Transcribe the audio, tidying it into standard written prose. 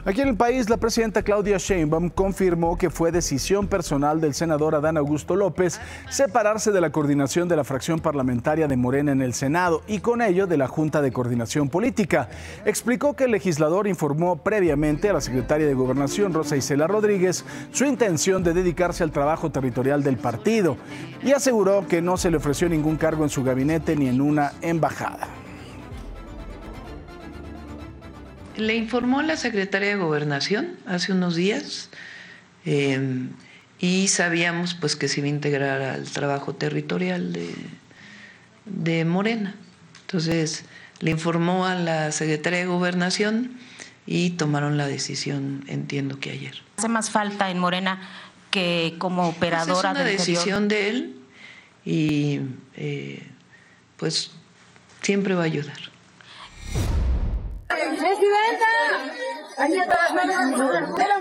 Aquí en el país, la presidenta Claudia Sheinbaum confirmó que fue decisión personal del senador Adán Augusto López separarse de la coordinación de la fracción parlamentaria de Morena en el Senado y con ello de la Junta de Coordinación Política. Explicó que el legislador informó previamente a la secretaria de Gobernación, Rosa Isela Rodríguez, su intención de dedicarse al trabajo territorial del partido y aseguró que no se le ofreció ningún cargo en su gabinete ni en una embajada. Le informó la secretaria de Gobernación hace unos días y sabíamos pues que se iba a integrar al trabajo territorial de Morena. Entonces le informó a la secretaria de Gobernación y tomaron la decisión, entiendo que ayer. ¿Hace más falta en Morena que como operadora pues del es una decisión de él y pues siempre va a ayudar. Presidenta,